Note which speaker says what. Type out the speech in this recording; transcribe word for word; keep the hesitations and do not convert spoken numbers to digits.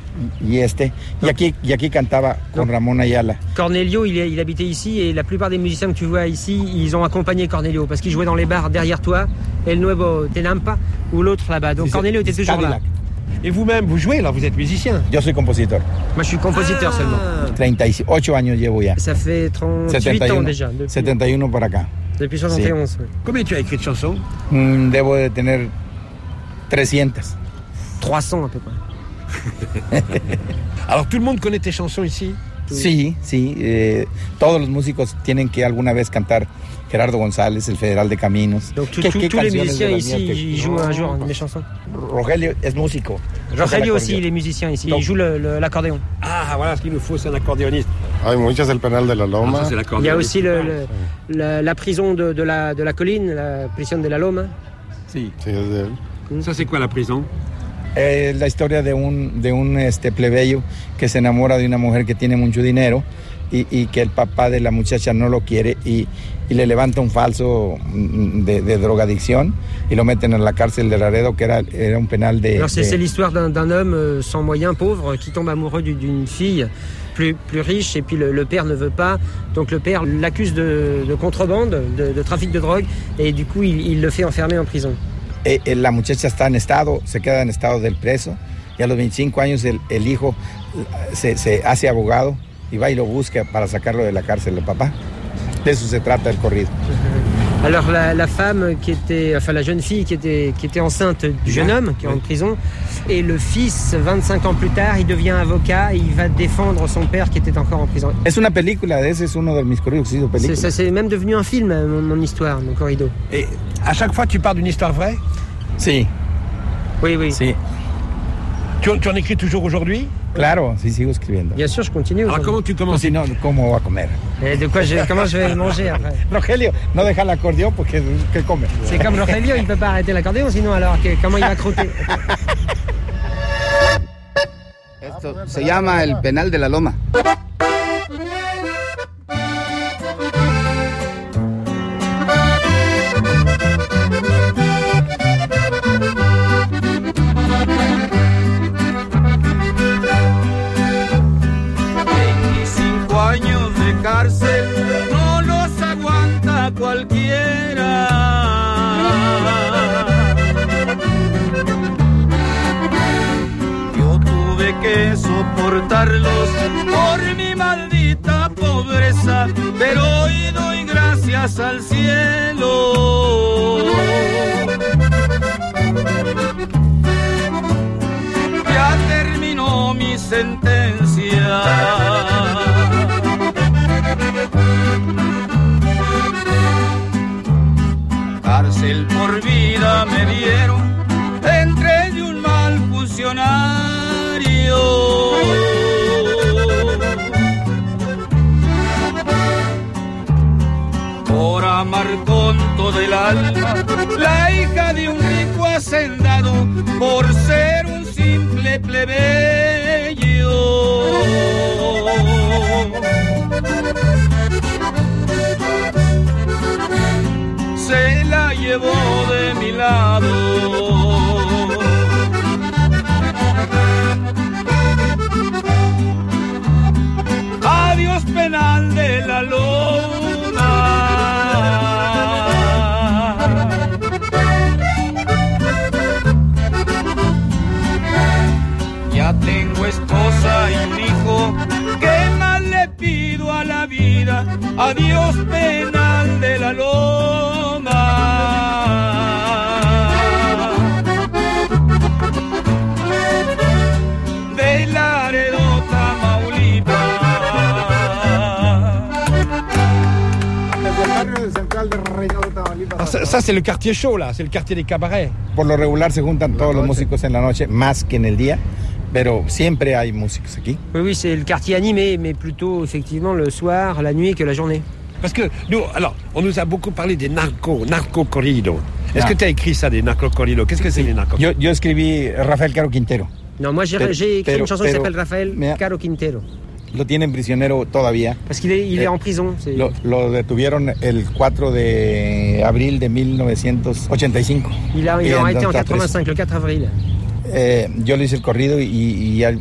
Speaker 1: y este. Y aquí, y aquí cantaba con Ramón Ayala.
Speaker 2: Cornelio, il, il habitait ici et la plupart des musiciens que tu vois ici, ils ont accompagné Cornelio parce qu'il jouait dans les bars derrière toi, El Nuevo Tenampa ou l'autre là-bas. Donc Cornelio était toujours là.
Speaker 3: Et vous-même, vous jouez là, vous êtes musicien?
Speaker 1: Yo soy compositor.
Speaker 2: Moi, je suis compositeur ah. seulement.
Speaker 1: treinta y ocho años llevo ya.
Speaker 2: Ça fait trente-huit ans déjà. Depuis,
Speaker 1: setenta y uno por acá.
Speaker 2: Depuis soixante et onze.
Speaker 3: Sí. Oui. Combien tu as écrit de chansons?
Speaker 1: Mm, debo de tener trescientas.
Speaker 2: trois cents à peu près.
Speaker 3: Alors tout le monde connaît tes chansons ici?
Speaker 1: Sí, sí. Eh, todos los músicos tienen que alguna vez cantar Gerardo González, el Federal de Caminos.
Speaker 2: Donc tous les musiciens ici ils jouent un jour mes chansons.
Speaker 1: Rogelio es músico.
Speaker 2: Rogelio aussi, il est musicien ici. Il joue le, le, l'accordéon.
Speaker 3: Ah, voilà ce qu'il nous faut, c'est un accordéoniste.
Speaker 4: Hay muchas, el penal de la Loma.
Speaker 3: Ah, ça,
Speaker 2: il y a aussi le, le, la, la prison de, de, la, de la colline, la prison de la Loma.
Speaker 3: Si.
Speaker 4: Sí, es de él.
Speaker 3: Ça, c'est quoi la prison?
Speaker 1: Es la historia de un, de un este, plebeyo que se enamora de una mujer que tiene mucho dinero y, y que el papá de la muchacha no lo quiere y, y le levanta un falso de, de drogadicción y lo meten en la cárcel de Laredo, que era, era un penal de...
Speaker 2: Alors c'est,
Speaker 1: de...
Speaker 2: c'est l'histoire d'un, d'un homme sans moyens, pauvre, qui tombe amoureux d'une fille plus, plus riche et puis le, le père ne veut pas. Donc le père l'accuse de, de contrebande, de, de trafic de drogue et du coup il, il le fait enfermer en prison.
Speaker 1: Eh, la muchacha está en estado, se queda en estado del preso y a los veinticinco años el, el hijo se, se hace abogado y va y lo busca para sacarlo de la cárcel del papá. De eso se trata el corrido.
Speaker 2: Alors la, la femme qui était, enfin la jeune fille qui était, qui était enceinte du jeune homme qui est en prison et le fils, vingt-cinq ans plus tard, il devient avocat et il va défendre son père qui était encore en prison.
Speaker 1: Es una película, ese es uno de mis corridos, sí, película.
Speaker 2: C'est, ça, c'est même devenu un film, mon, mon histoire, mon corrido.
Speaker 3: Et à chaque fois tu parles d'une histoire vraie?
Speaker 1: Sí.
Speaker 2: Oui, oui.
Speaker 1: Sí.
Speaker 3: Tu, tu en écris toujours aujourd'hui?
Speaker 1: Claro, sí, sigo escribiendo.
Speaker 2: Bien sûr, je continue.
Speaker 3: Alors comment tu commences?
Speaker 1: Si no, ¿cómo va a comer?
Speaker 2: Et de quoi je, comment je vais manger après?
Speaker 1: Rogelio, no deja el acordeón porque ¿qué come?
Speaker 2: C'est comme Rogelio, il ne peut pas arrêter l'accordéon, sinon alors que, comment il va croûter?
Speaker 5: Esto se llama el penal de la Loma.
Speaker 6: Cárcel no los aguanta cualquiera. Yo tuve que soportarlos por mi maldita pobreza, pero hoy doy gracias al cielo. Ya terminó mi sentencia. Cárcel por vida me dieron entre de un mal funcionario. Por amar con todo el alma la hija de un rico hacendado, por ser un simple plebeyo. Se la llevó de mi lado. Adiós penal de la Loma. Ya tengo esposa y un hijo, ¿qué más le pido a la vida? Adiós penal de la Loma. De Laredo, Tamaulipas.
Speaker 1: Desde el barrio de Central de Reynosa, Tamaulipas.
Speaker 3: Ah, ça, ça c'est le quartier chaud là, c'est le quartier des cabarets.
Speaker 1: Por lo regular se juntan todos los músicos en la noche, más que en el día. Pero siempre hay músicos aquí.
Speaker 2: Oui, oui, c'est le quartier animé, mais plutôt effectivement le soir, la nuit que la journée.
Speaker 3: Parce que nous, alors, on nous a beaucoup parlé des narcos, narco-corridos. Est-ce
Speaker 1: Ah.
Speaker 3: que tu as écrit ça, des narco-corridos? Qu'est-ce que c'est les narco?
Speaker 1: Yo, yo escribí Rafael Caro Quintero.
Speaker 2: Non, moi j'ai,
Speaker 1: Pero-
Speaker 2: j'ai écrit
Speaker 1: pero-
Speaker 2: une chanson qui
Speaker 1: pero-
Speaker 2: s'appelle Rafael
Speaker 1: Mira.
Speaker 2: Caro Quintero.
Speaker 1: Lo tienen prisionero todavía.
Speaker 2: Parce qu'il est, il est
Speaker 1: Eh,
Speaker 2: en prison. C'est...
Speaker 1: Lo, lo detuvieron el cuatro de abril de mil novecientos ochenta y cinco.
Speaker 2: Il a, il
Speaker 1: Y
Speaker 2: a arrêté en
Speaker 1: entonces está preso.
Speaker 2: quatre-vingt-cinq, le quatre avril.
Speaker 1: Eh, yo le hice el corrido y, y al-